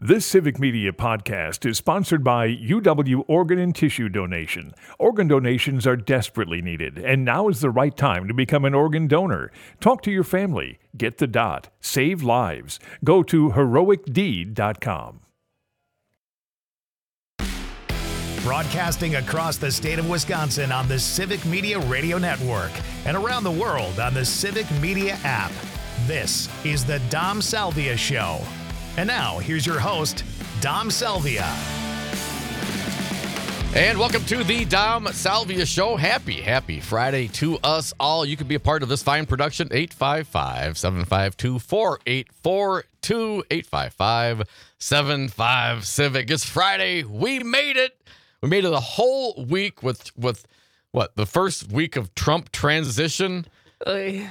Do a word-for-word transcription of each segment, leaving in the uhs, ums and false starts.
This Civic Media podcast is sponsored by U W Organ and Tissue Donation. Organ donations are desperately needed, and now is the right time to become an organ donor. Talk to your family. Get the dot. Save lives. Go to heroic deed dot com. Broadcasting across the state of Wisconsin on the Civic Media Radio Network and around the world on the Civic Media app. This is the Dom Salvia Show. And now, here's your host, Dom Salvia. And welcome to the Dom Salvia Show. Happy, happy Friday to us all. You can be a part of this fine production. eight five five, seven five two, four eight four two, eight five five, seven five Civic. It's Friday. We made it. We made it a whole week with, with what, the first week of Trump transition? yeah,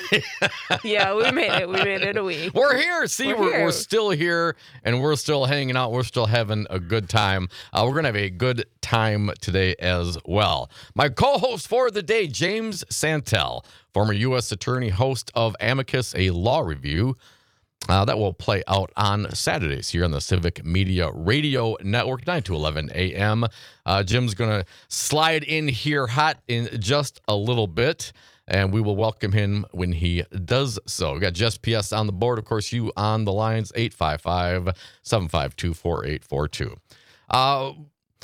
we made it. We made it a week. We're here. See, we're, we're, here. we're still here, and we're still hanging out. We're still having a good time. Uh, we're going to have a good time today as well. My co-host for the day, James Santel, former U S attorney, host of Amicus, a law review. Uh, that will play out on Saturdays here on the Civic Media Radio Network, nine to eleven a.m. Uh, Jim's going to slide in here hot in just a little bit, and we will welcome him when he does so. We got Jess P S on the board. Of course, you on the lines, eight five five, seven five two, four eight four two. Uh,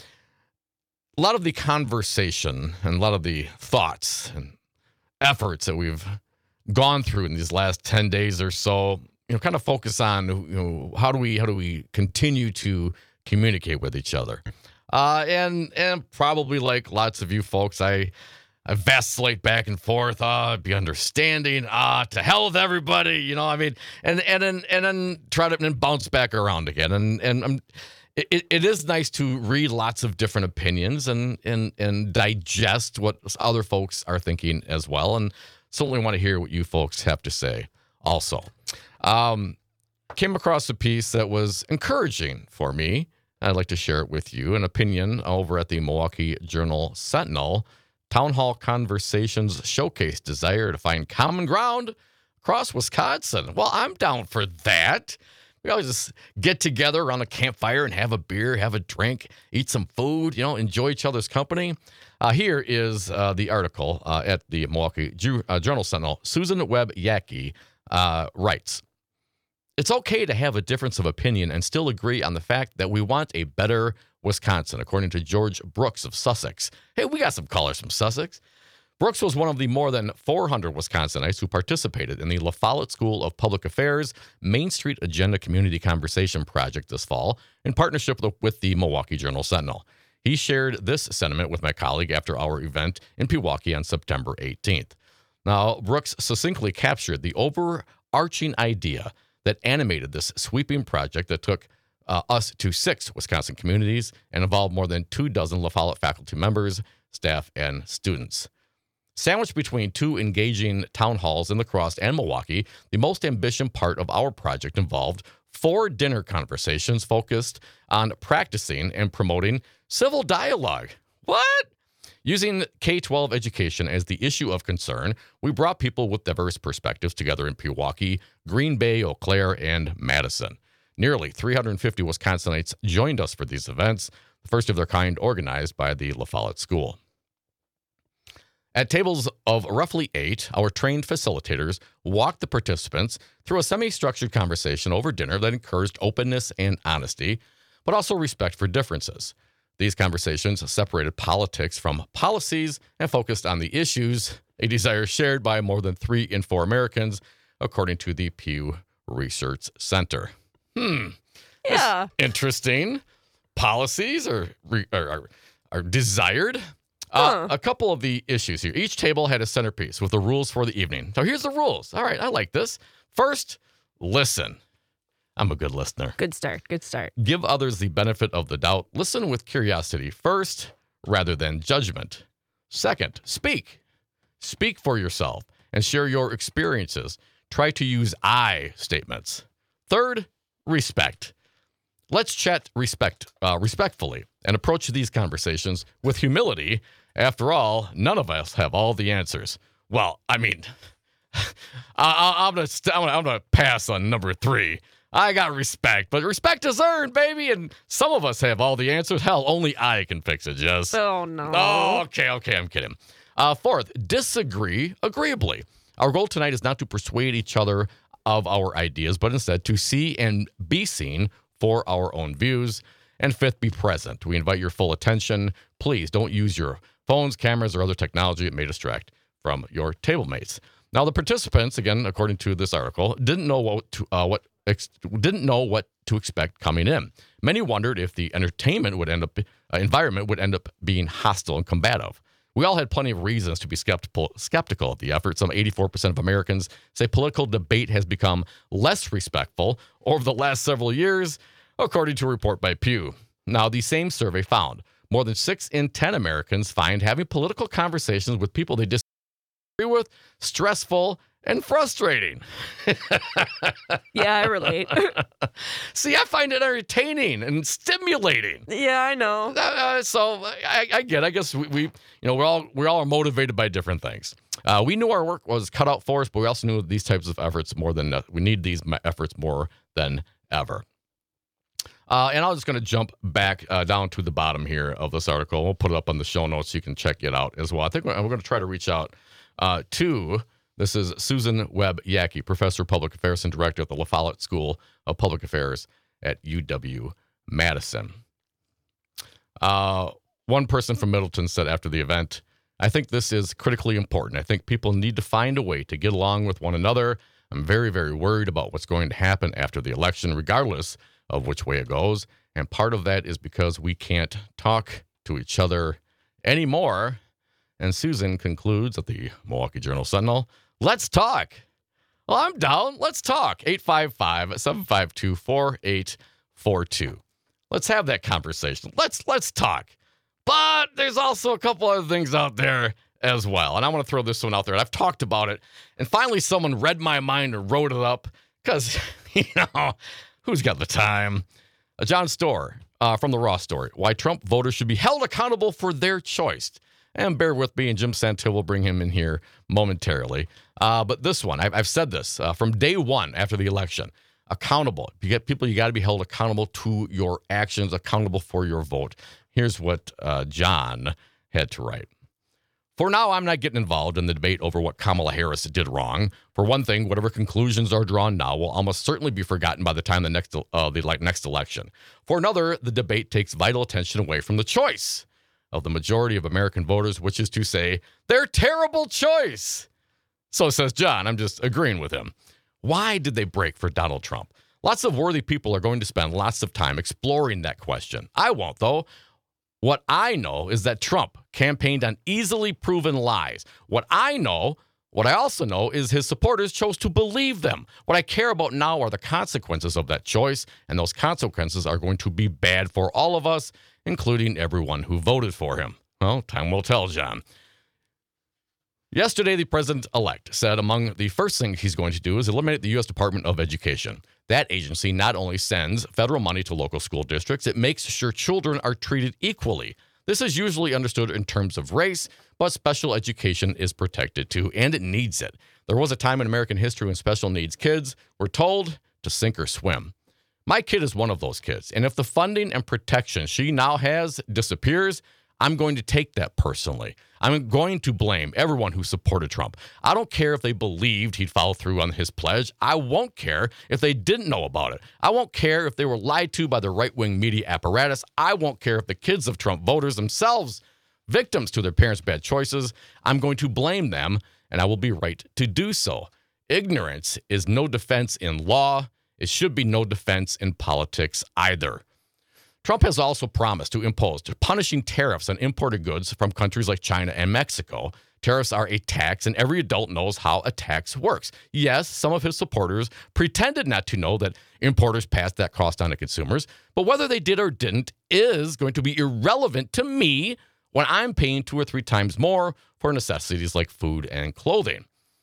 a lot of the conversation and a lot of the thoughts and efforts that we've gone through in these last ten days or so, you know, kind of focus on, you know, how do we how do we continue to communicate with each other, uh, and and probably like lots of you folks, I I vacillate back and forth. Ah, uh, be understanding. Ah, uh, to hell with everybody. You know, I mean, and and then and then try to and then bounce back around again. And and I'm, it it is nice to read lots of different opinions and and and digest what other folks are thinking as well. And certainly want to hear what you folks have to say also. Um, came across a piece that was encouraging for me. I'd like to share it with you. An opinion over at the Milwaukee Journal Sentinel. Town Hall Conversations showcase desire to find common ground across Wisconsin. Well, I'm down for that. We always just get together around a campfire and have a beer, have a drink, eat some food, you know, enjoy each other's company. Uh, here is uh, the article uh, at the Milwaukee Ju- uh, Journal Sentinel. Susan Webb Yackey uh, writes, "It's okay to have a difference of opinion and still agree on the fact that we want a better Wisconsin," according to George Brooks of Sussex. Hey, we got some callers from Sussex. Brooks was one of the more than four hundred Wisconsinites who participated in the La Follette School of Public Affairs Main Street Agenda Community Conversation Project this fall in partnership with the Milwaukee Journal Sentinel. He shared this sentiment with my colleague after our event in Pewaukee on September eighteenth. Now, Brooks succinctly captured the overarching idea that animated this sweeping project that took uh, us to six Wisconsin communities and involved more than two dozen La Follette faculty members, staff, and students. Sandwiched between two engaging town halls in La Crosse and Milwaukee, the most ambitious part of our project involved four dinner conversations focused on practicing and promoting civil dialogue. What? Using K twelve education as the issue of concern, we brought people with diverse perspectives together in Pewaukee, Green Bay, Eau Claire, and Madison. Nearly three hundred fifty Wisconsinites joined us for these events, the first of their kind organized by the La Follette School. At tables of roughly eight, our trained facilitators walked the participants through a semi-structured conversation over dinner that encouraged openness and honesty, but also respect for differences. These conversations separated politics from policies and focused on the issues, a desire shared by more than three in four Americans, according to the Pew Research Center. Hmm. Yeah. That's interesting. Policies are, are, are, are desired. Uh, Huh. A couple of the issues here. Each table had a centerpiece with the rules for the evening. So here's the rules. All right, I like this. First, listen. I'm a good listener. Good start. Good start. Give others the benefit of the doubt. Listen with curiosity first, rather than judgment. Second, speak. Speak for yourself and share your experiences. Try to use I statements. Third, respect. Let's chat respect, uh, respectfully and approach these conversations with humility. After all, none of us have all the answers. Well, I mean, I, I, I'm going to I'm gonna pass on number three. I got respect, but respect is earned, baby. And some of us have all the answers. Hell, only I can fix it, Jess. Oh, no. Oh, okay, okay, I'm kidding. Uh, fourth, disagree agreeably. Our goal tonight is not to persuade each other of our ideas, but instead to see and be seen for our own views. And fifth, be present. We invite your full attention. Please don't use your phones, cameras, or other technology that may distract from your table mates. Now, the participants, again, according to this article, didn't know what to, uh, what ex- didn't know what to expect coming in. Many wondered if the entertainment would end up uh, environment would end up being hostile and combative. We all had plenty of reasons to be skeptical skeptical of the effort. Some eighty-four percent of Americans say political debate has become less respectful over the last several years, according to a report by Pew. Now, the same survey found more than six in ten Americans find having political conversations with people they disagree with stressful and frustrating. Yeah, I relate. See, I find it entertaining and stimulating. Yeah, I know. Uh, so I, I get. I guess we, we, you know, we're all we all are motivated by different things. Uh, we knew our work was cut out for us, but we also knew these types of efforts more than uh, we need these efforts more than ever. Uh, and I'm just going to jump back uh, down to the bottom here of this article. We'll put it up on the show notes so you can check it out as well. I think we're, we're going to try to reach out uh, to. This is Susan Webb Yackey, Professor of Public Affairs and Director at the La Follette School of Public Affairs at U W Madison. Uh, one person from Middleton said after the event, I think this is critically important. I think people need to find a way to get along with one another. I'm very, very worried about what's going to happen after the election, regardless of which way it goes. And part of that is because we can't talk to each other anymore. And Susan concludes at the Milwaukee Journal-Sentinel, let's talk. Well, I'm down. Let's talk. eight five five, seven five two, four eight four two. Let's have that conversation. Let's let's talk. But there's also a couple other things out there as well. And I want to throw this one out there. I've talked about it. And finally, someone read my mind and wrote it up. Because, you know, who's got the time? Uh, John Storr uh, from the Raw Story. Why Trump voters should be held accountable for their choice. And bear with me, and Jim Santil will bring him in here momentarily. Uh, but this one, I've, I've said this uh, from day one after the election. Accountable. You get people, you got to be held accountable to your actions, accountable for your vote. Here's what uh, John had to write. For now, I'm not getting involved in the debate over what Kamala Harris did wrong. For one thing, whatever conclusions are drawn now will almost certainly be forgotten by the time the next uh, the like next election. For another, the debate takes vital attention away from the choice of the majority of American voters, which is to say, their terrible choice. So says John. I'm just agreeing with him. Why did they break for Donald Trump? Lots of worthy people are going to spend lots of time exploring that question. I won't, though. What I know is that Trump campaigned on easily proven lies. What I know, what I also know, is his supporters chose to believe them. What I care about now are the consequences of that choice, and those consequences are going to be bad for all of us, including everyone who voted for him. Well, time will tell, John. Yesterday, the president-elect said among the first things he's going to do is eliminate the U S Department of Education. That agency not only sends federal money to local school districts, it makes sure children are treated equally. This is usually understood in terms of race, but special education is protected too, and it needs it. There was a time in American history when special needs kids were told to sink or swim. My kid is one of those kids, and if the funding and protection she now has disappears, I'm going to take that personally. I'm going to blame everyone who supported Trump. I don't care if they believed he'd follow through on his pledge. I won't care if they didn't know about it. I won't care if they were lied to by the right-wing media apparatus. I won't care if the kids of Trump voters themselves, victims to their parents' bad choices. I'm going to blame them, and I will be right to do so. Ignorance is no defense in law. It should be no defense in politics either. Trump has also promised to impose punishing tariffs on imported goods from countries like China and Mexico. Tariffs are a tax, and every adult knows how a tax works. Yes, some of his supporters pretended not to know that importers passed that cost on to consumers, but whether they did or didn't is going to be irrelevant to me when I'm paying two or three times more for necessities like food and clothing.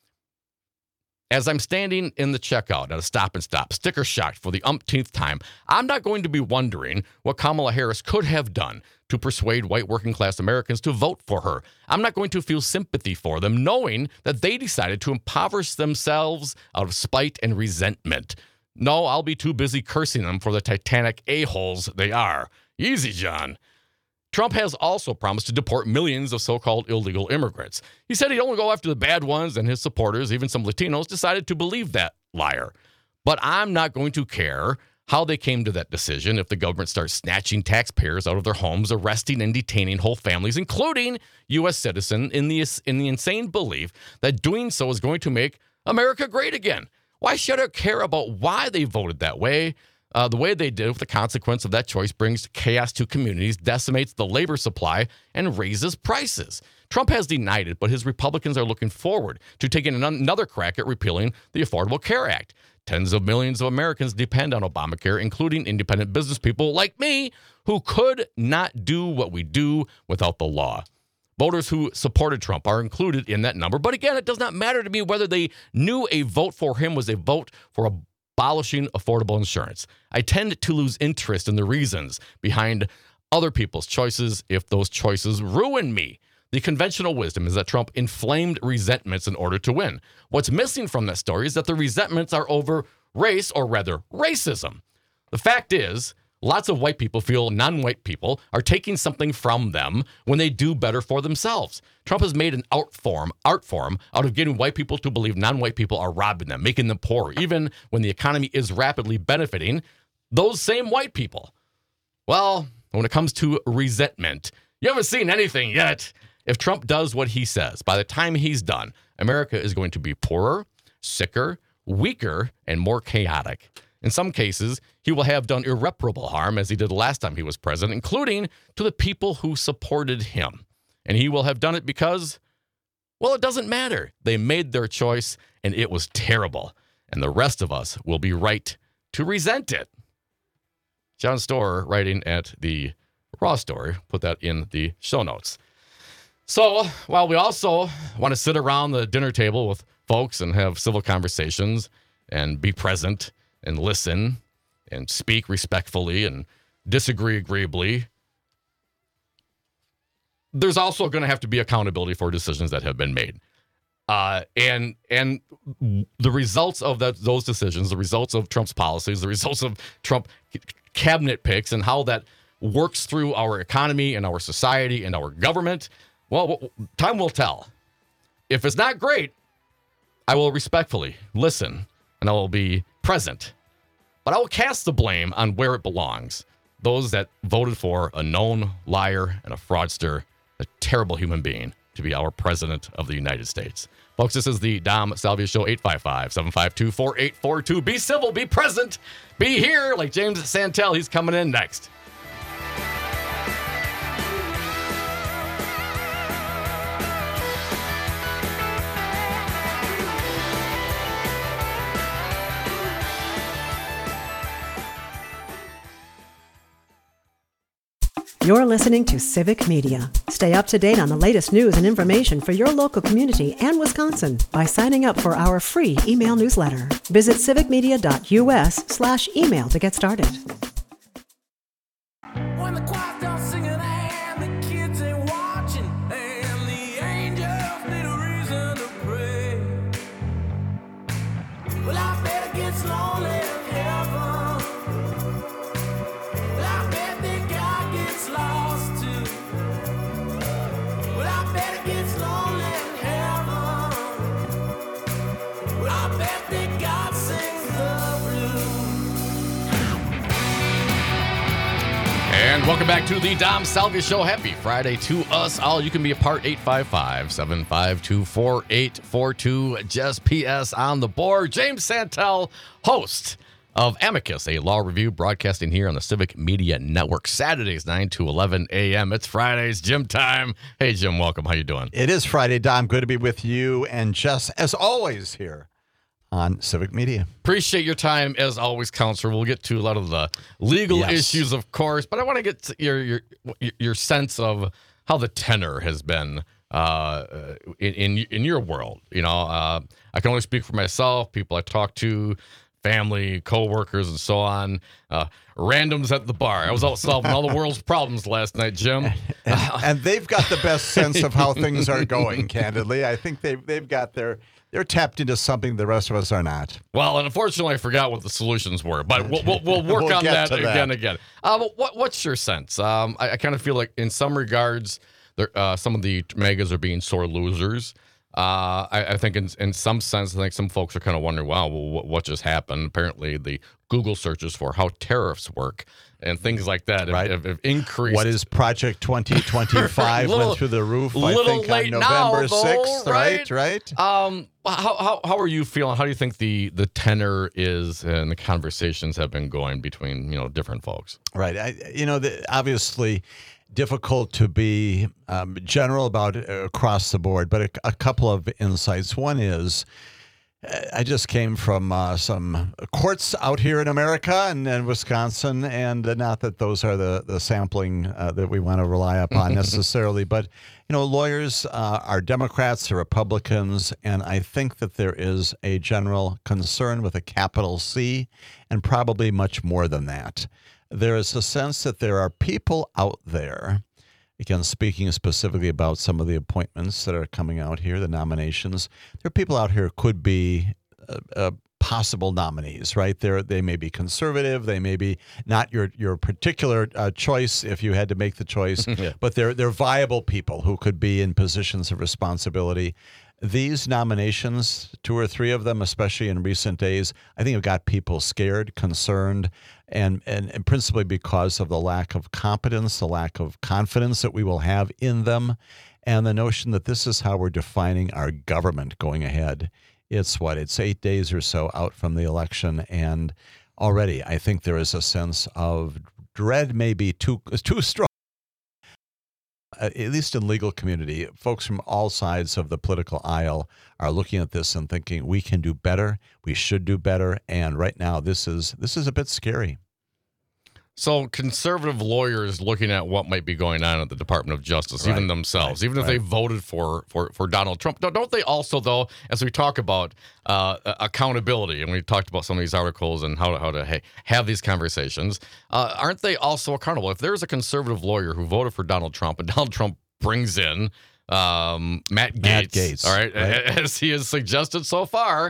As I'm standing in the checkout at a Stop and Stop, sticker shocked for the umpteenth time, I'm not going to be wondering what Kamala Harris could have done to persuade white working class Americans to vote for her. I'm not going to feel sympathy for them, knowing that they decided to impoverish themselves out of spite and resentment. No, I'll be too busy cursing them for the titanic a-holes they are. Easy, John. Trump has also promised to deport millions of so-called illegal immigrants. He said he'd only go after the bad ones, and his supporters, even some Latinos, decided to believe that liar. But I'm not going to care how they came to that decision if the government starts snatching taxpayers out of their homes, arresting and detaining whole families, including U S citizens, in the, in the insane belief that doing so is going to make America great again. Why should I care about why they voted that way? Uh, the way they did, with the consequence of that choice, brings chaos to communities, decimates the labor supply, and raises prices. Trump has denied it, but his Republicans are looking forward to taking an- another crack at repealing the Affordable Care Act. Tens of millions of Americans depend on Obamacare, including independent business people like me, who could not do what we do without the law. Voters who supported Trump are included in that number. But again, it does not matter to me whether they knew a vote for him was a vote for abolishing affordable insurance. I tend to lose interest in the reasons behind other people's choices if those choices ruin me. The conventional wisdom is that Trump inflamed resentments in order to win. What's missing from that story is that the resentments are over race, or rather racism. The fact is, lots of white people feel non-white people are taking something from them when they do better for themselves. Trump has made an art form, art form out of getting white people to believe non-white people are robbing them, making them poor, even when the economy is rapidly benefiting those same white people. Well, when it comes to resentment, you haven't seen anything yet. If Trump does what he says, by the time he's done, America is going to be poorer, sicker, weaker, and more chaotic. In some cases, he will have done irreparable harm, as he did last time he was president, including to the people who supported him. And he will have done it because, well, it doesn't matter. They made their choice, and it was terrible. And the rest of us will be right to resent it. John Storer, writing at the Raw Story, put that in the show notes. So, while we also want to sit around the dinner table with folks and have civil conversations and be present and listen and speak respectfully and disagree agreeably, there's also going to have to be accountability for decisions that have been made. Uh, and and the results of that, those decisions, the results of Trump's policies, the results of Trump cabinet picks, and how that works through our economy and our society and our government, well, time will tell. If it's not great, I will respectfully listen and I will be present. But I will cast the blame on where it belongs. Those that voted for a known liar and a fraudster, a terrible human being, to be our president of the United States. Folks, this is the Dom Salvia Show, eight five five, seven five two, four eight four two. Be civil, be present, be here, like James Santel. He's coming in next. You're listening to Civic Media. Stay up to date on the latest news and information for your local community and Wisconsin by signing up for our free email newsletter. Visit civicmedia.us slash email to get started. When the choir's done singing and the kids ain't watching and the angels need a reason to pray, well, I bet it gets lonely in heaven. Well, I bet that God gets lost too. Well, I bet it gets lonely in heaven. Well, I bet that God sings the blues. And welcome back to the Dom Salvia Show. Happy Friday to us all. You can be a part, eight five five, seven five two, four eight four two. Just P S on the board. James Santel, host of Amicus, a law review broadcasting here on the Civic Media Network, Saturdays, nine to eleven a.m. It's Fridays, Jim time. Hey, Jim, welcome. How you doing? It is Friday, Dom. Good to be with you and Jess, as always, here on Civic Media. Appreciate your time, as always, Counselor. We'll get to a lot of the legal Yes. issues, of course, but I want to get to your your your sense of how the tenor has been uh, in, in in your world. You know, uh, I can only speak for myself, people I talk to, family, coworkers, and so on. Uh, randoms at the bar. I was out solving all the world's problems last night, Jim. And, and they've got the best sense of how things are going, candidly. I think they've, they've got their they're tapped into something the rest of us are not. Well, and unfortunately, I forgot what the solutions were, but we'll, we'll, we'll work We'll on get that to again that. and again. Uh, but what, what's your sense? Um, I, I kind of feel like in some regards, there, uh, some of the megas are being sore losers. Uh, I, I think in, in some sense, I think some folks are kind of wondering, wow, well, what, what just happened? Apparently, the Google searches for how tariffs work and things like that have, Right. have, have increased. What is Project twenty twenty-five Little- went through the roof, I little think, late on now, November though, sixth, right? right? Right? Um, how, how how are you feeling? How do you think the the tenor is and the conversations have been going between, you know, different folks? Right. I, you know, the, obviously difficult to be um, general about it across the board, but a, a couple of insights. One is uh, I just came from uh, some courts out here in America and, and Wisconsin, and uh, not that those are the, the sampling uh, that we want to rely upon necessarily, but, you know, lawyers uh, are Democrats, they're Republicans, and I think that there is a general concern with a capital C, and probably much more than that. There is a sense that there are people out there, again, speaking specifically about some of the appointments that are coming out here, the nominations, there are people out here who could be uh, uh, possible nominees, right? They're, they may be conservative, they may be not your your particular uh, choice if you had to make the choice, Yeah. but they're, they're viable people who could be in positions of responsibility. These nominations, two or three of them, especially in recent days, I think have got people scared, concerned, and, and, and principally because of the lack of competence, the lack of confidence that we will have in them, and the notion that this is how we're defining our government going ahead. It's what? It's eight days or so out from the election, and already I think there is a sense of dread, maybe too, too strong. Uh, at least in legal community, folks from all sides of the political aisle are looking at this and thinking we can do better, we should do better, and right now this is this is a bit scary. So conservative lawyers looking at what might be going on at the Department of Justice, even Right, themselves, right, even if right. they voted for, for, for Donald Trump, don't don't they also, though, as we talk about uh, accountability, and we talked about some of these articles and how to, how to hey, have these conversations, uh, aren't they also accountable? If there's a conservative lawyer who voted for Donald Trump and Donald Trump brings in um, Matt Gaetz, Matt Gaetz, all right, right. as he has suggested so far,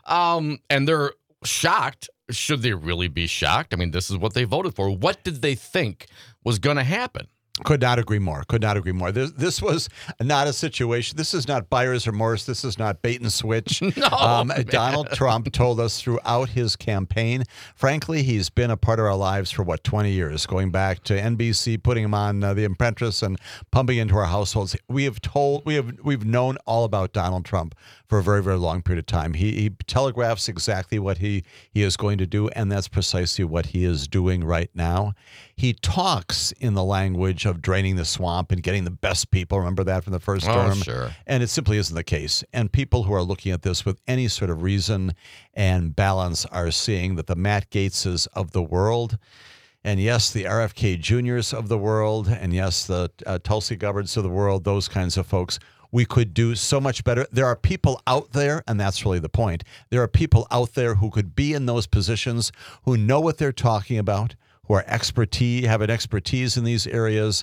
um, and they're shocked. Should they really be shocked? I mean, this is what they voted for. What did they think was going to happen? Could not agree more. Could not agree more. This, this was not a situation. This is not buyer's remorse. This is not bait and switch. No, um, man. Donald Trump told us throughout his campaign. Frankly, he's been a part of our lives for what twenty years, going back to N B C, putting him on uh, The Apprentice, and pumping into our households. We have told, we have, we've known all about Donald Trump for a very, very long period of time. He, he telegraphs exactly what he he is going to do, and that's precisely what he is doing right now. He talks in the language of draining the swamp and getting the best people. Remember that from the first Oh, term? sure. And it simply isn't the case. And people who are looking at this with any sort of reason and balance are seeing that the Matt Gaetzes of the world, and yes, the R F K Juniors of the world, and yes, the uh, Tulsi Gabbards of the world, those kinds of folks, we could do so much better. There are people out there, and that's really the point. There are people out there who could be in those positions, who know what they're talking about, who are expertise, have an expertise in these areas.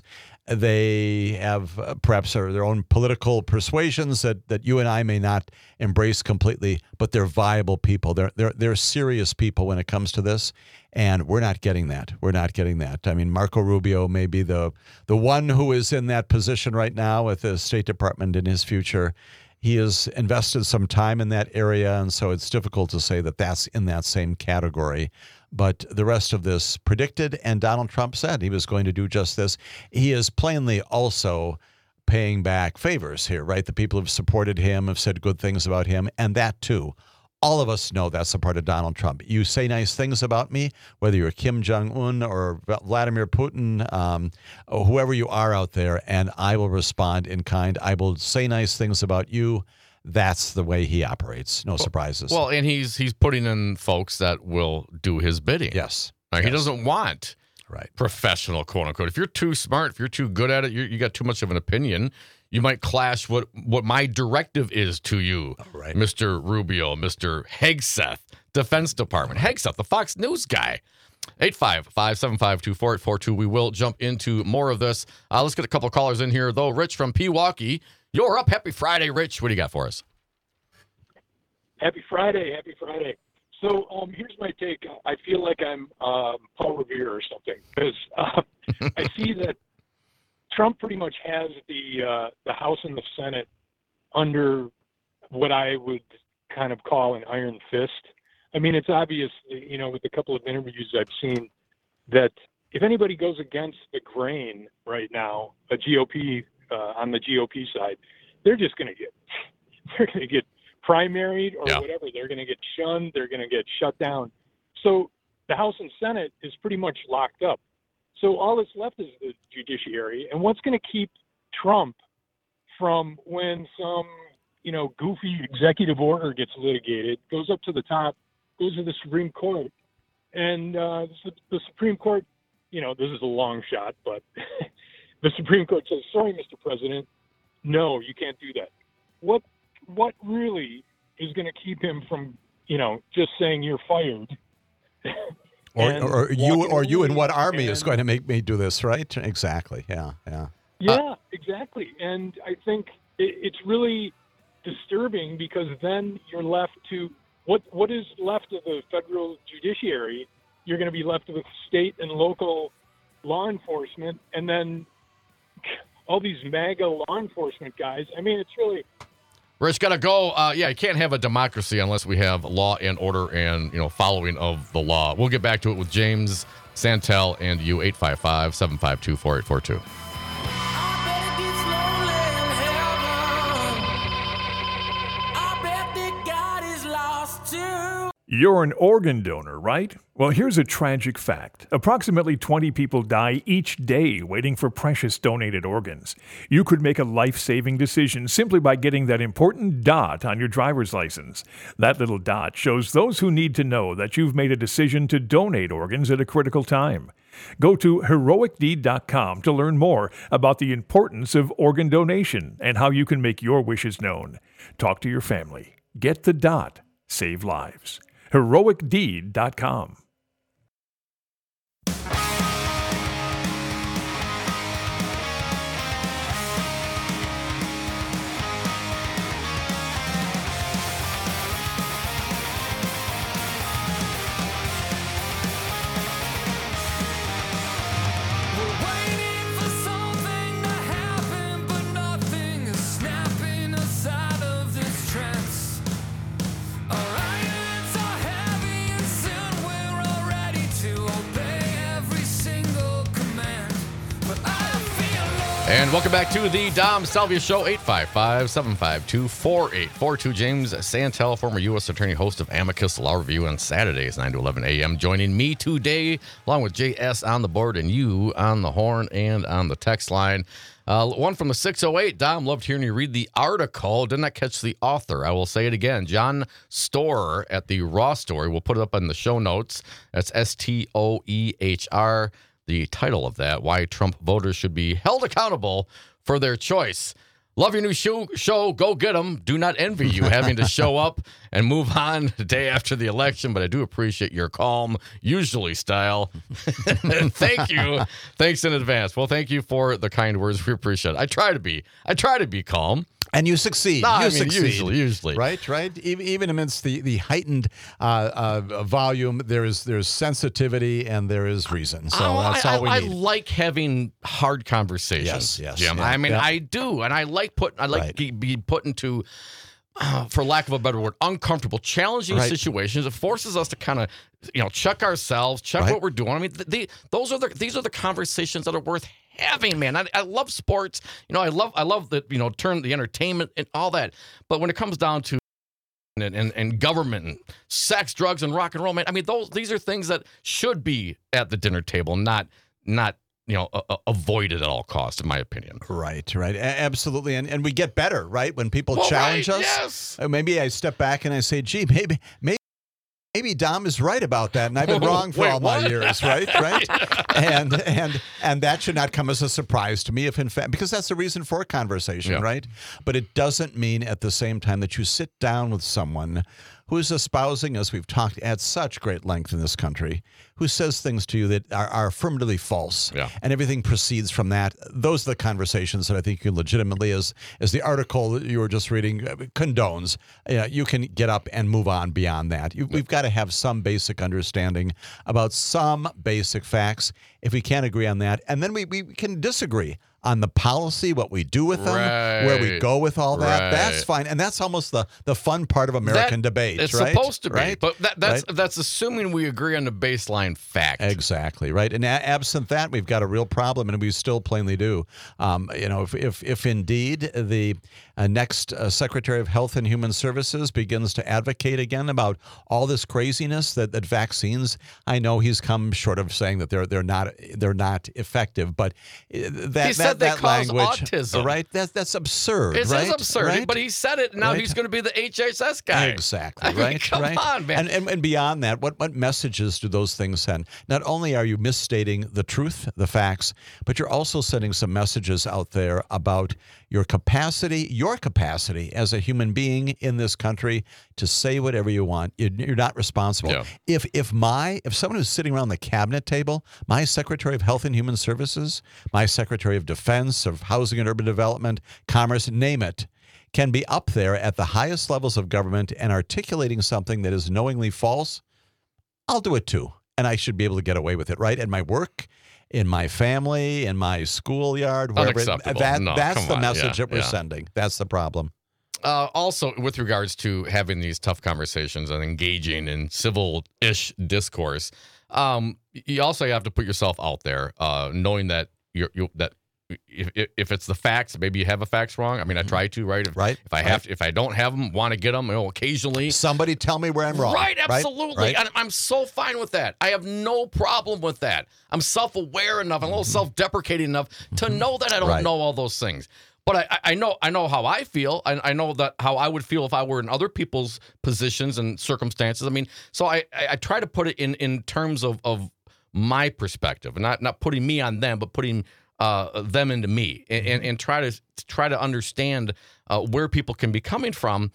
They have uh, perhaps their own political persuasions that, that you and I may not embrace completely, but they're viable people. They're, they're, they're serious people when it comes to this, and we're not getting that. We're not getting that. I mean, Marco Rubio may be the, the one who is in that position right now with the State Department in his future. He has invested some time in that area, and so it's difficult to say that that's in that same category. But the rest of this predicted, and Donald Trump said he was going to do just this. He is plainly also paying back favors here, right? The people who've supported him have said good things about him, and that too. All of us know that's a part of Donald Trump. You say nice things about me, whether you're Kim Jong-un or Vladimir Putin, um, or whoever you are out there, and I will respond in kind. I will say nice things about you. That's the way he operates. No surprises. Well, and he's he's putting in folks that will do his bidding. yes. Right? He Yes. doesn't want Right. professional, quote unquote. If you're too smart, if you're too good at it, you you got too much of an opinion. You might clash what what my directive is to you, right. Mister Rubio, Mister Hegseth, Defense Department. Hegseth, the Fox News guy. eight five five, seven five two, four eight four two. We will jump into more of this. Uh, let's get a couple callers in here, though. Rich from Pewaukee, you're up. Happy Friday, Rich. What do you got for us? Happy Friday. Happy Friday. So um, here's my take. I feel like I'm um, Paul Revere or something because uh, I see that Trump pretty much has the uh, the House and the Senate under what I would kind of call an iron fist. I mean, it's obvious, you know, with a couple of interviews I've seen that if anybody goes against the grain right now, a G O P uh, on the G O P side, they're just going to get they're going to get primaried or Yeah. whatever. They're going to get shunned. They're going to get shut down. So the House and Senate is pretty much locked up. So all that's left is the judiciary. And what's going to keep Trump from when some, you know, goofy executive order gets litigated, goes up to the top, goes to the Supreme Court, and uh, the, the Supreme Court, you know, this is a long shot, but the Supreme Court says, sorry, Mister President, no, you can't do that. What what really is going to keep him from, you know, just saying you're fired? Or, and or you walking or you and away what army is and- going to make me do this, right? Exactly. Yeah, yeah. Yeah, exactly. And I think it, it's really disturbing because then you're left to what what is left of the federal judiciary. You're going to be left with state and local law enforcement, and then all these MAGA law enforcement guys. I mean, it's really Rich, gotta go. Uh, yeah, you can't have a democracy unless we have law and order and, you know, following of the law. We'll get back to it with James Santel and you, eight five five, seven five two, four eight four two. I bet it gets lonely in heaven. I bet that God is lost too. You're an organ donor, right? Well, here's a tragic fact. Approximately twenty people die each day waiting for precious donated organs. You could make a life-saving decision simply by getting that important dot on your driver's license. That little dot shows those who need to know that you've made a decision to donate organs at a critical time. Go to heroic deed dot com to learn more about the importance of organ donation and how you can make your wishes known. Talk to your family. Get the dot. Save lives. heroic deed dot com. We're waiting for something to happen, but nothing is snapping us out of this trance. Our irons are heavy and soon we're all ready to obey every single command. But I feel low. And welcome back to the Dom Salvia Show, eight five five, seven five two, four eight four two. James Santel, former U S Attorney, host of Amicus Law Review on Saturdays, nine to eleven a.m., joining me today, along with J S on the board and you on the horn and on the text line. Uh, one from the six oh eight. Dom, loved hearing you read the article. Did not catch the author. I will say it again. John Storer at the Raw Story. We'll put it up in the show notes. That's S T O E H R. The title of that, Why Trump Voters Should Be Held Accountable for Their Choice. Love your new show. show. Go get them. Do not envy you having to show up and move on the day after the election, but I do appreciate your calm, usually style. Thank you. Thanks in advance. Well, thank you for the kind words. We appreciate it. I try to be. I try to be calm. And you succeed. No, you I mean, succeed. usually, usually. Right, right. Even, even amidst the, the heightened uh, uh, volume, there is there's sensitivity and there is reason. So Oh, that's I, all we I, need. I like having hard conversations. Yes, yes, Jim. yeah, I mean, yeah. I do, and I like put. I like Right. to be put into, uh, for lack of a better word, uncomfortable, challenging Right. situations. It forces us to kind of, you know, check ourselves, check Right. what we're doing. I mean, th- the, those are the these are the conversations that are worth having, man. I, I love sports. You know, I love I love the you know turn the entertainment and all that. But when it comes down to And, and, and government and sex, drugs, and rock and roll, man. I mean, those these are things that should be at the dinner table, not not you know a, a- avoided at all costs, in my opinion. Right, right. A- absolutely. And and we get better, right? When people Well, challenge right, us. yes. Uh, maybe I step back and I say, gee, maybe maybe maybe Dom is right about that, and I've been wrong for Wait, all my what? years, right? Right. And and and that should not come as a surprise to me if in fact, because that's the reason for a conversation, Yeah. right? But it doesn't mean at the same time that you sit down with someone who's espousing, as we've talked at such great length in this country, who says things to you that are, are affirmatively false, Yeah. and everything proceeds from that. Those are the conversations that I think you can legitimately, as as the article that you were just reading uh, condones, uh, you can get up and move on beyond that. You, we've got to have some basic understanding about some basic facts. If we can't agree on that, and then we, we can disagree on the policy, what we do with them, where we Right. go with all that, Right. that's fine. And that's almost the, the fun part of American That- debate, It's right? supposed to be, right? but that, that's Right? that's assuming we agree on the baseline fact. Exactly, right. And a- absent that, we've got a real problem, and we still plainly do. Um, you know, if, if, if indeed the uh, next uh, Secretary of Health and Human Services begins to advocate again about all this craziness that, that vaccines, I know he's come short of saying that they're they're not they're not effective, but uh, that He said that, they that cause language, autism. right? That's that's absurd. It right? is absurd, Right? but he said it, and now Right? he's going to be the H S S guy. Exactly, I mean, right? come right. on, man. And, and and beyond that, what what messages do those things send? Not only are you misstating the truth, the facts, but you're also sending some messages out there about your capacity, your capacity as a human being in this country to say whatever you want. You- You're not responsible. Yeah. If if my if someone who's sitting around the cabinet table, my Secretary of Health and Human Services, my Secretary of Defense, of Housing and Urban Development, Commerce, name it, can be up there at the highest levels of government and articulating something that is knowingly false, I'll do it too. And I should be able to get away with it, right? At my work, in my family, in my schoolyard, wherever. It, Unacceptable. that, No, that's come the on. message Yeah, that we're yeah. sending. That's the problem. Uh, also, with regards to having these tough conversations and engaging in civil-ish discourse, um, you also have to put yourself out there, uh, knowing that you're you, that if, if if it's the facts, maybe you have a facts wrong. I mean, I try to, right? If, Right, If I right. have, to, if I don't have them, want to get them, you know, occasionally. Somebody tell me where I'm wrong. Right, absolutely. Right? And I'm so fine with that. I have no problem with that. I'm self-aware enough, I'm a little self-deprecating enough to know that I don't Right. know all those things. But I, I- I know I know how I feel. I, I know that how I would feel if I were in other people's positions and circumstances. I mean, so I, I, I try to put it in, in terms of, of my perspective, and not not putting me on them, but putting uh, them into me, and, and, and try to try to understand uh, where people can be coming from.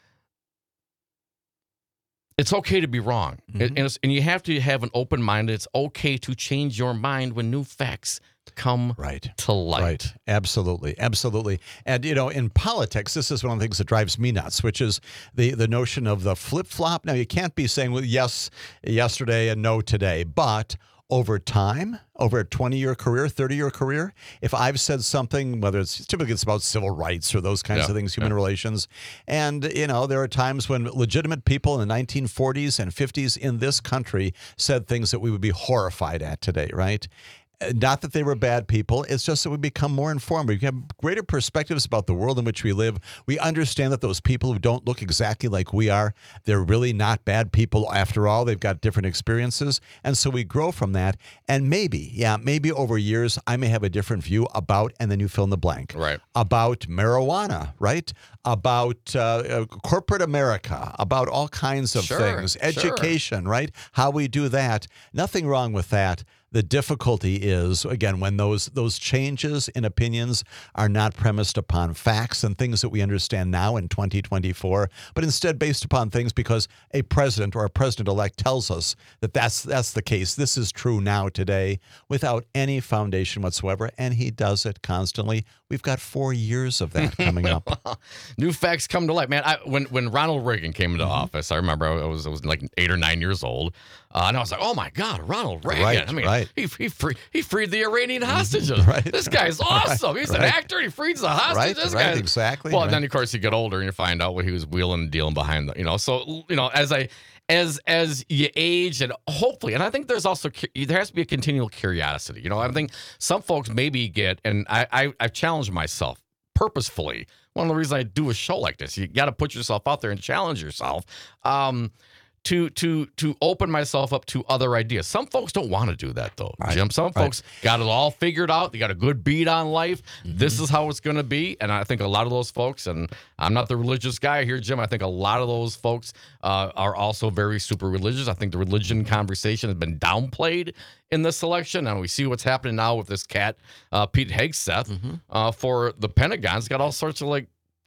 It's okay to be wrong, Mm-hmm. and, it's, and you have to have an open mind. It's okay to change your mind when new facts come Right. to light. Right. Absolutely. Absolutely. And, you know, in politics, this is one of the things that drives me nuts, which is the, the notion of the flip flop. Now, you can't be saying, well, yes, yesterday and no today, but over time, over a twenty-year career, thirty-year career, if I've said something, whether it's typically it's about civil rights or those kinds Yeah, of things, human relations, and, you know, there are times when legitimate people in the nineteen forties and fifties in this country said things that we would be horrified at today, right? Uh, Not that they were bad people. It's just that we become more informed. We have greater perspectives about the world in which we live. We understand that those people who don't look exactly like we are, they're really not bad people after all. They've got different experiences. And so we grow from that. And maybe, yeah, maybe over years, I may have a different view about, and then you fill in the blank, Right. about marijuana, right? About uh, uh, corporate America, about all kinds of Sure, things, sure. education, right? How we do that. Nothing wrong with that. The difficulty is, again, when those those changes in opinions are not premised upon facts and things that we understand now in twenty twenty-four, but instead based upon things because a president or a president-elect tells us that that's, that's the case. This is true now today without any foundation whatsoever, and he does it constantly. We've got four years of that coming up. New facts come to light, man. I, when when Ronald Reagan came into Mm-hmm. office, I remember I was I was like eight or nine years old, uh, and I was like, "Oh my God, Ronald Reagan!" Right, I mean, right. he he free, he freed the Iranian hostages. Right. This guy's awesome. He's an right. actor. He frees the hostages. Right, This right, guy's- exactly, Well, right. then of course you get older and you find out what he was wheeling and dealing behind the, you know. So you know, as I as as you age and hopefully, and I think there's also cu- there has to be a continual curiosity. You know, I think some folks maybe get, and I I I've challenged myself purposefully. One of the reasons I do a show like this, you got to put yourself out there and challenge yourself. Um, to to to open myself up to other ideas. Some folks don't want to do that though, Right, Jim. Some right. folks got it all figured out. They got a good beat on life. Mm-hmm. This is how it's going to be. And I think a lot of those folks, and I'm not the religious guy here, Jim. I think a lot of those folks uh, are also very super religious. I think the religion conversation has been downplayed in this election, and we see what's happening now with this cat, uh, Pete Hegseth, Mm-hmm. uh, for the Pentagon's got all sorts of like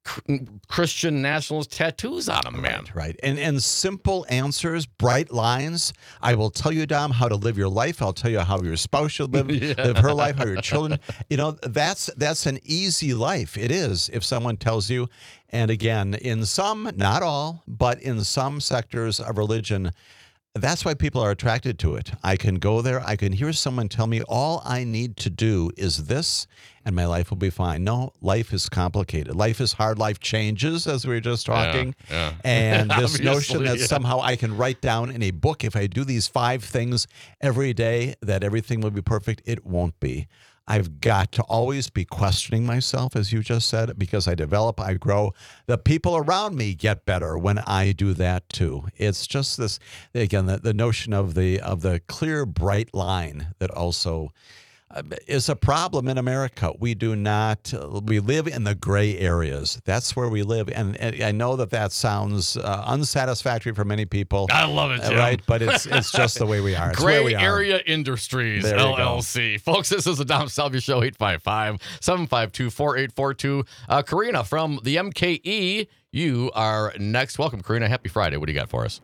Christian nationalist tattoos on them, man. Right, right. And and simple answers, bright lines. I will tell you, Dom, how to live your life. I'll tell you how your spouse should live, yeah. live her life, how your children. You know, that's that's an easy life. It is if someone tells you. And again, in some, not all, but in some sectors of religion, that's why people are attracted to it. I can go there. I can hear someone tell me all I need to do is this, and my life will be fine. No, life is complicated. Life is hard. Life changes, as we were just talking. Yeah, yeah. And this notion that yeah. somehow I can write down in a book, if I do these five things every day, that everything will be perfect, it won't be. I've got to always be questioning myself, as you just said, because I develop, I grow. The people around me get better when I do that too. It's just this, again, the, the notion of the of the clear, bright line that also uh, is a problem in America. We do not, uh, we live in the gray areas. That's where we live. And, and I know that that sounds uh, unsatisfactory for many people. I love it, Jim. Right? But it's it's just the way we are. It's Gray where we are. Area Industries, There you L L C. Folks, this is the Dom Salvia Show, eight five five, seven five two, four eight four two. Uh, Karina from the M K E, you are next. Welcome, Karina. Happy Friday. What do you got for us?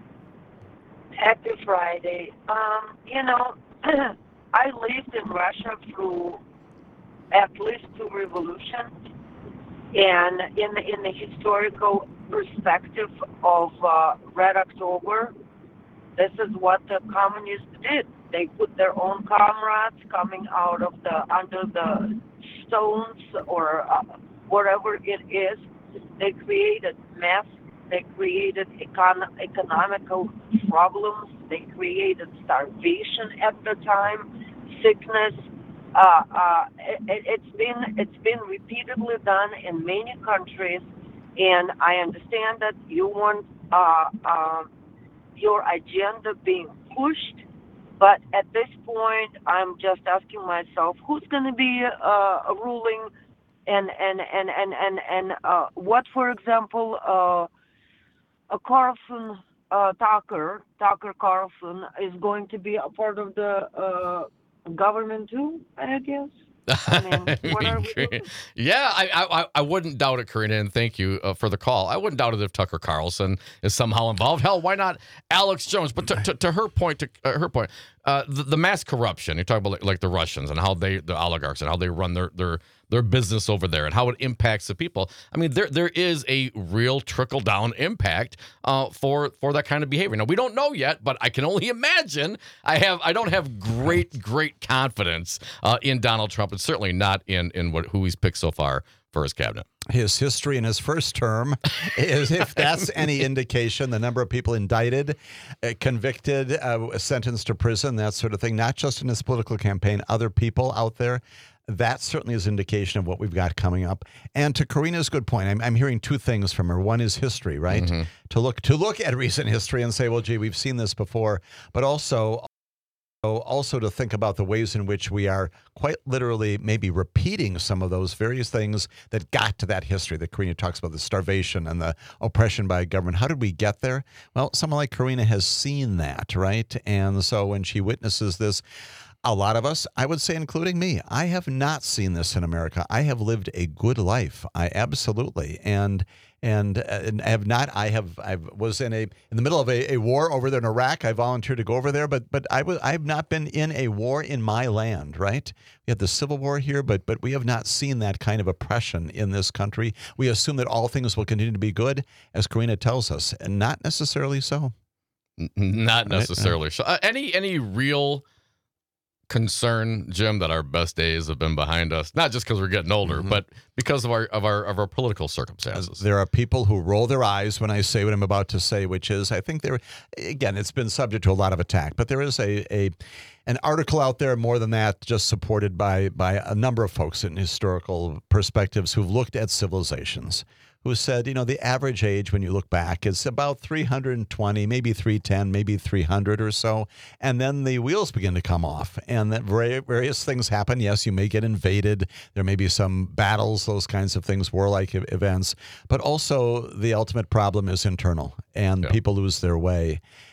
Happy Friday. Um, you know, I lived in Russia through at least two revolutions, and in the, in the historical perspective of uh, Red October, this is what the communists did. They put their own comrades coming out of the under the stones or uh, whatever it is. They created mess. They created econ- economical problems. They created starvation at the time, sickness. Uh, uh, it, it's been it's been repeatedly done in many countries, and I understand that you want uh, uh, your agenda being pushed. But at this point, I'm just asking myself, who's going to be uh, ruling, and and and and and and uh, what, for example, uh, a Carlson uh, Tucker Tucker Carlson is going to be a part of the uh, government too, I guess. I mean, what are we doing? Yeah, I, I I wouldn't doubt it, Karina, and thank you uh, for the call. I wouldn't doubt it if Tucker Carlson is somehow involved. Hell, why not Alex Jones? But to, to, to her point, to uh, her point, uh, the, the mass corruption. You're talking about like, like the Russians and how they, the oligarchs, and how they run their their their business over there, and how it impacts the people. I mean, there there is a real trickle down impact uh, for for that kind of behavior. Now, we don't know yet, but I can only imagine. I have I don't have great great confidence uh, in Donald Trump, and certainly not in in what who he's picked so far for his cabinet. His history in his first term is, if that's any indication, the number of people indicted, uh, convicted, uh, sentenced to prison, that sort of thing, not just in his political campaign, other people out there. That certainly is indication of what we've got coming up. And to Karina's good point, I'm, I'm hearing two things from her. One is history, right? Mm-hmm. To look to look at recent history and say, well, gee, we've seen this before. But also, also to think about the ways in which we are quite literally maybe repeating some of those various things that got to that history that Karina talks about, the starvation and the oppression by government. How did we get there? Well, someone like Karina has seen that, right? And so when she witnesses this, a lot of us, I would say, including me, I have not seen this in America. I have lived a good life. I absolutely. And and, and have not, I have, I was in a, in the middle of a, a war over there in Iraq. I volunteered to go over there, but, but I was, I have not been in a war in my land, right? We had the Civil War here, but, but we have not seen that kind of oppression in this country. We assume that all things will continue to be good, as Karina tells us, and not necessarily so. Not necessarily. Right? So, uh, any, any real concern, Jim, that our best days have been behind us, not just because we're getting older, mm-hmm. but because of our of our of our political circumstances. There are people who roll their eyes when I say what I'm about to say, which is, I think there, again, it's been subject to a lot of attack, but there is a a an article out there, more than that, just supported by by a number of folks in historical perspectives who've looked at civilizations, who said, you know, the average age when you look back is about three hundred twenty, maybe three ten, maybe three hundred or so. And then the wheels begin to come off and that various things happen. Yes, you may get invaded. There may be some battles, those kinds of things, warlike events. But also the ultimate problem is internal and yeah. people lose their way.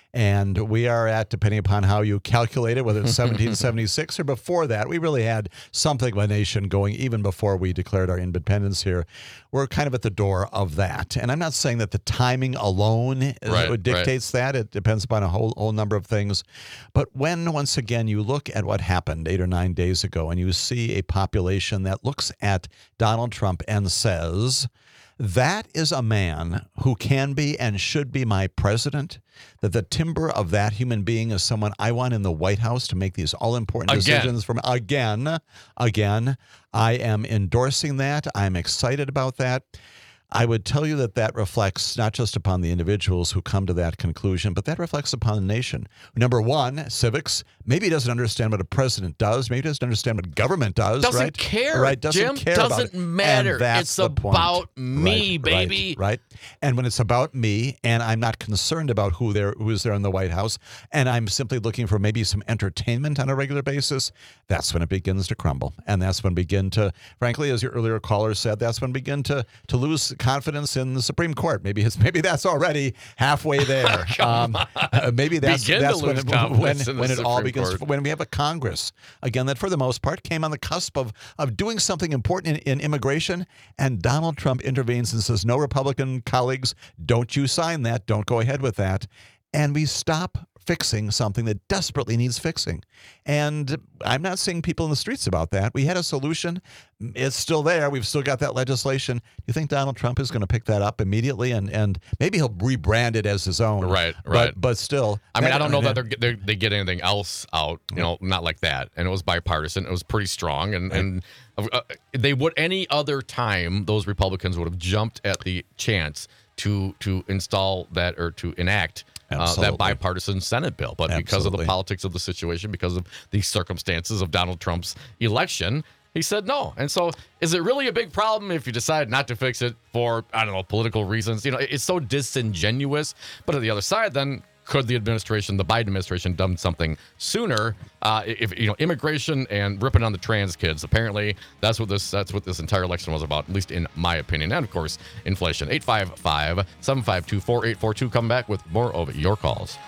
And we are at, depending upon how you calculate it, whether it's seventeen seventy-six or before that, we really had something of a nation going even before we declared our independence here. We're kind of at the door of that. And I'm not saying that the timing alone is Right, what dictates that. It depends upon a whole, whole number of things. But when, once again, you look at what happened eight or nine days ago and you see a population that looks at Donald Trump and says, that is a man who can be and should be my president, that the timber of that human being is someone I want in the White House to make these all-important Again. decisions from again, again. I am endorsing that. I'm excited about that. I would tell you that that reflects not just upon the individuals who come to that conclusion, but that reflects upon the nation. Number one, civics. Maybe he doesn't understand what a president does. Maybe he doesn't understand what government does. Doesn't right? care. Right? Doesn't Jim, care doesn't about it. matter. And that's It's the point. about me, Right, baby. Right, right. And when it's about me, and I'm not concerned about who there who is there in the White House, and I'm simply looking for maybe some entertainment on a regular basis, that's when it begins to crumble. And that's when begin to, frankly, as your earlier caller said, that's when begin to to lose confidence in the Supreme Court. Maybe it's, maybe that's already halfway there. um, uh, maybe that's Begin that's to when lose it, confidence when, in the when it all Supreme begins. Court. When we have a Congress again that, for the most part, came on the cusp of of doing something important in, in immigration, and Donald Trump intervenes and says, "No, Republican colleagues, don't you sign that? Don't go ahead with that." And we stop fixing something that desperately needs fixing. And I'm not seeing people in the streets about that. We had a solution. It's still there. We've still got that legislation. Do you think Donald Trump is going to pick that up immediately? And, and maybe he'll rebrand it as his own. Right, but, right. But still. I mean, that- I don't know that they're, they're, they get anything else out, you know, not like that. And it was bipartisan. It was pretty strong. And, and uh, they would, any other time, those Republicans would have jumped at the chance to to install that or to enact uh, Absolutely. that bipartisan Senate bill. But because of the Absolutely. politics of the situation, because of the circumstances of Donald Trump's election, he said no. And so is it really a big problem if you decide not to fix it for, I don't know, political reasons? You know, it's so disingenuous. But on the other side, then, could the administration, the Biden administration, done something sooner? Uh, if you know, immigration and ripping on the trans kids. Apparently, that's what this that's what this entire election was about, at least in my opinion. And of course, inflation. eight five five, seven five two, four eight four two. Come back with more of your calls.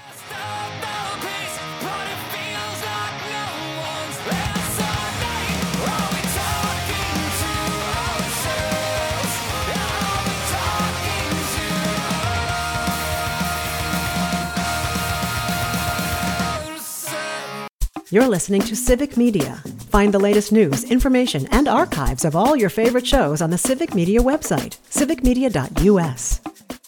You're listening to Civic Media. Find the latest news, information, and archives of all your favorite shows on the Civic Media website, civic media dot u s.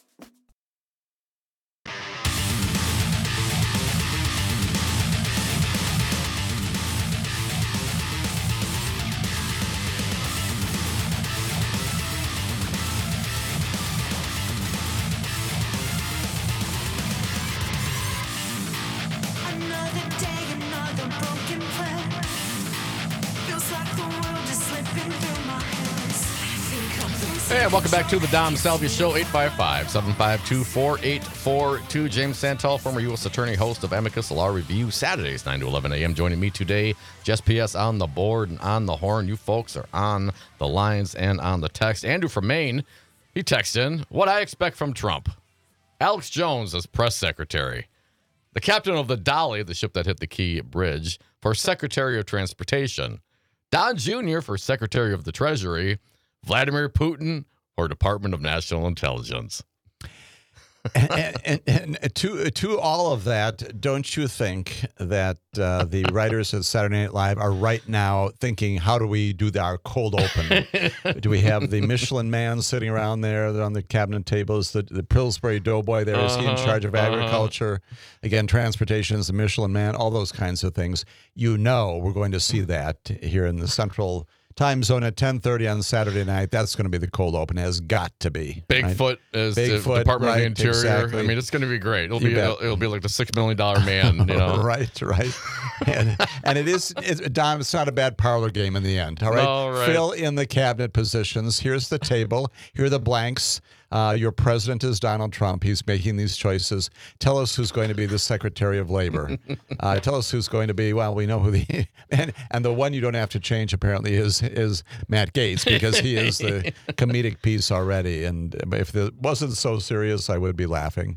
Another day, another broken plan. Feels like the world is slipping through my hands. Think I'm losing Hey, welcome back to the Dom Salvia Show. Eight five five, seven five two, four eight four two. James Santel, former U S attorney, host of Amicus Law Review, Saturdays, nine to eleven a.m. Joining me today, Jess P S on the board and on the horn. You folks are on the lines and on the text. Andrew from Maine, he texted in, what I expect from Trump. Alex Jones as press secretary. The captain of the Dolly, the ship that hit the Key Bridge, for Secretary of Transportation. Don Junior for Secretary of the Treasury. Vladimir Putin or Department of National Intelligence. and, and, and to to all of that, don't you think that uh, the writers at Saturday Night Live are right now thinking, how do we do our cold open? Do we have the Michelin Man sitting around there on the cabinet tables? The, the Pillsbury Doughboy there, is he in Uh-huh, charge of uh-huh. agriculture? Again, transportation is the Michelin Man, all those kinds of things. You know we're going to see that here in the central time zone at ten thirty on Saturday night. That's going to be the cold open. It has got to be. right? Bigfoot is Bigfoot, the Department right, of the Interior. exactly. I mean, it's going to be great. It'll You be bet. it'll, it'll be like the six million dollar man. You know, right, right. And, and it is, it's, Dom, it's not a bad parlor game in the end. All right? No, right. Fill in the cabinet positions. Here's the table. Here are the blanks. Uh, your president is Donald Trump. He's making these choices. Tell us who's going to be the Secretary of Labor. Uh, tell us who's going to be, well, we know who the, and, and the one you don't have to change apparently is is Matt Gaetz, because he is the comedic piece already. And if it wasn't so serious, I would be laughing. Yeah.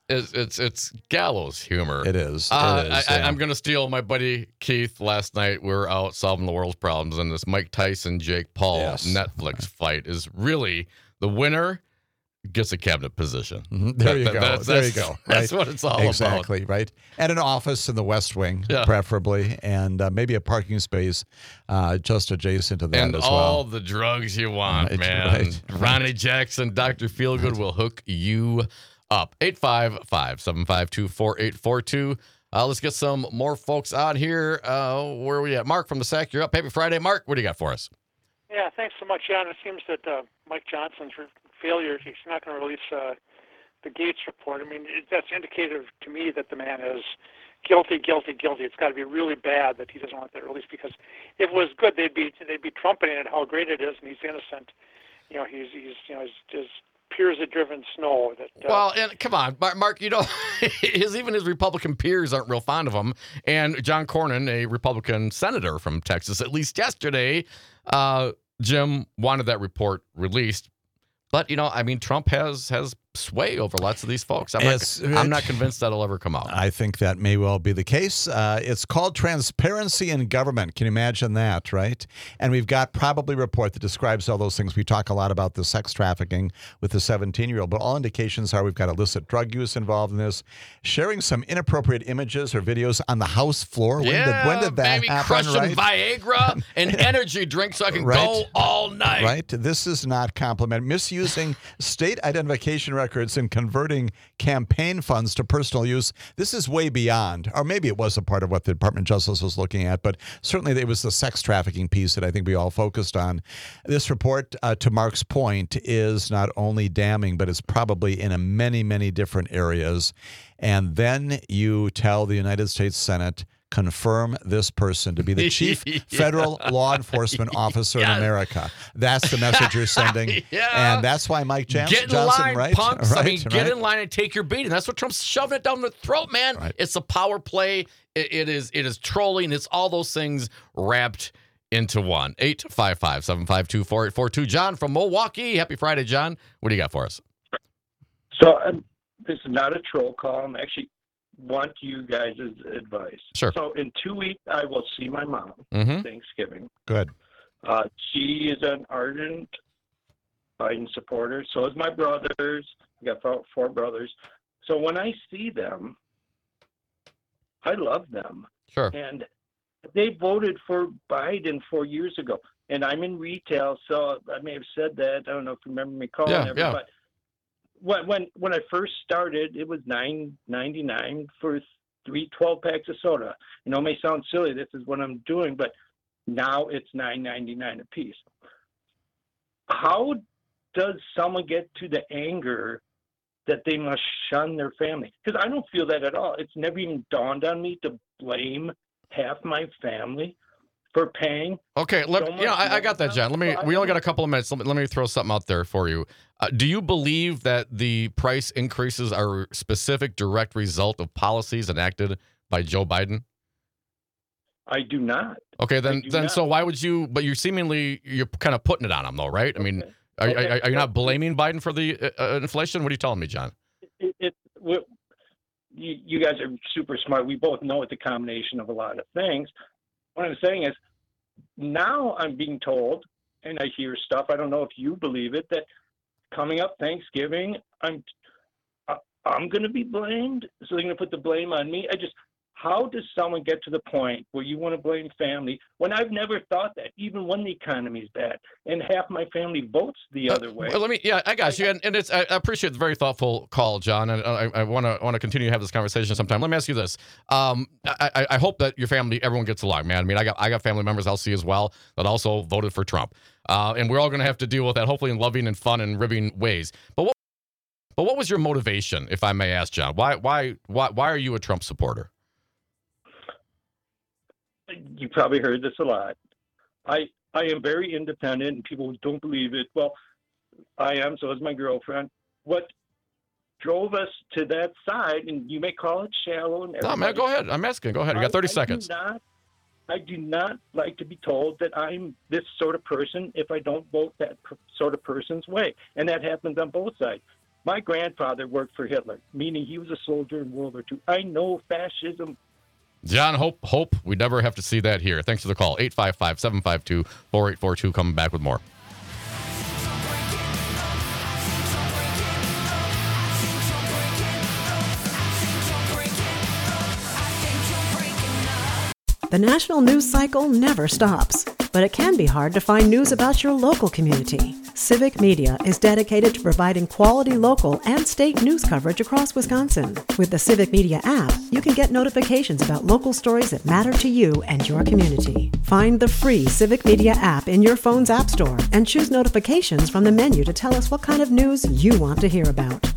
It's it's, it's gallows humor. It is. Uh, it is I, yeah. I, I'm going to steal my buddy Keith. Last night we were out solving the world's problems, and this Mike Tyson Jake Paul Yes. Netflix fight is really the winner gets a cabinet position. Mhm. There That- you that- go. That's, there you that's- go. That's right? what it's all exactly, about. right? And an office in the West Wing, Yeah. preferably, and uh, maybe a parking space uh, just adjacent to that And as all well. the drugs you want, Right, man. right, Ronnie Jackson, Doctor Feelgood will hook you up. eight five five, seven five two, four eight four two. Uh, let's get some more folks on here. Uh, where are we at? Mark from the S A C, you're up. Happy Friday. Mark, what do you got for us? Yeah, thanks so much, John. It seems that uh, Mike Johnson's re- failure, he's not going to release uh, the Gates report. I mean, it, that's indicative to me that the man is guilty, guilty, guilty. It's got to be really bad that he doesn't want that released, because if it was good, they'd be they'd be trumpeting it how great it is, and he's innocent. You know, he's he's you know, he's, he's pure as a driven snow. That uh, Well, and come on, Mar- Mark, you know, his even his Republican peers aren't real fond of him. And John Cornyn, a Republican senator from Texas, at least yesterday, uh, Jim wanted that report released. But, you know, I mean, Trump has has sway over lots of these folks. I'm, It's- not, I'm not convinced that'll ever come out. I think that may well be the case. Uh, it's called transparency in government. Can you imagine that, right? And we've got probably a report that describes all those things. We talk a lot about the sex trafficking with the seventeen-year-old, but all indications are we've got illicit drug use involved in this, sharing some inappropriate images or videos on the House floor. When, yeah, did, when did that baby, happen, crushing right? Viagra and energy drinks so I can Right. go all night. Right? This is not complimentary. Misusing state identification records and converting campaign funds to personal use. This is way beyond, or maybe it was a part of what the Department of Justice was looking at, but certainly it was the sex trafficking piece that I think we all focused on. This report, uh, to Mark's point, is not only damning, but it's probably in a many, many different areas. And then you tell the United States Senate, confirm this person to be the chief Yeah. federal law enforcement officer Yes. in America. That's the message you're sending. Yeah. And that's why Mike Jan- Get in Johnson, line, right? punks. Right, I mean, get right. in line and take your beating. That's what Trump's shoving it down the throat, man. Right. It's a power play. It, it is it is trolling. It's all those things wrapped into one. eight five five, seven five two, four eight four two. John from Milwaukee. Happy Friday, John. What do you got for us? So um, this is not a troll call. I'm actually want you guys' advice. Sure. So in two weeks, I will see my mom. Mm-hmm. Thanksgiving. Good. Uh, she is an ardent Biden supporter. So is my brothers. I got four, four brothers. So when I see them, I love them. Sure. And they voted for Biden four years ago. And I'm in retail, so I may have said that. I don't know if you remember me calling Yeah, it, yeah. but when when when I first started, it was nine ninety nine for three twelve packs of soda. You know, it may sound silly. This is what I'm doing, but now it's nine ninety nine a piece. How does someone get to the anger that they must shun their family? Because I don't feel that at all. It's never even dawned on me to blame half my family for paying. Okay, let, so you know, I, I got that, much John. Let me. more. We only got a couple of minutes. Let me, let me throw something out there for you. Uh, do you believe that the price increases are a specific, direct result of policies enacted by Joe Biden? I do not. Okay, then, do then, not. so why would you? But you're seemingly you're kind of putting it on him, though, right? I mean, Okay. are, Okay. are, are you not blaming Biden for the uh, uh, inflation? What are you telling me, John? It, it, what- you, you guys are super smart. We both know it's a combination of a lot of things. What I'm saying is, now I'm being told, and I hear stuff. I don't know if you believe it, that coming up Thanksgiving, I'm I- I'm going to be blamed. So they're going to put the blame on me. I just, how does someone get to the point where you want to blame family when I've never thought that, even when the economy's bad and half my family votes the other way? Well, let me. Yeah, I got you, and, and it's. I I appreciate the very thoughtful call, John, and I want to want to continue to have this conversation sometime. Let me ask you this: um, I, I I hope that your family, everyone gets along, man. I mean, I got I got family members I'll see as well that also voted for Trump, uh, and we're all going to have to deal with that, hopefully in loving and fun and ribbing ways. But what, but what was your motivation, if I may ask, John? Why why why why are you a Trump supporter? You probably heard this a lot. I I am very independent, and people don't believe it. Well, I am. So is my girlfriend. What drove us to that side, and you may call it shallow. And No, man, go ahead. I'm asking. Go ahead. You got thirty I, seconds. I do not, I do not like to be told that I'm this sort of person if I don't vote that per, sort of person's way, and that happens on both sides. My grandfather worked for Hitler, meaning he was a soldier in World War Two. I know fascism. John, hope hope we never have to see that here. Thanks for the call. eight five five, seven five two, four eight four two. Coming back with more. The national news cycle never stops, but it can be hard to find news about your local community. Civic Media is dedicated to providing quality local and state news coverage across Wisconsin. With the Civic Media app, you can get notifications about local stories that matter to you and your community. Find the free Civic Media app in your phone's app store and choose notifications from the menu to tell us what kind of news you want to hear about.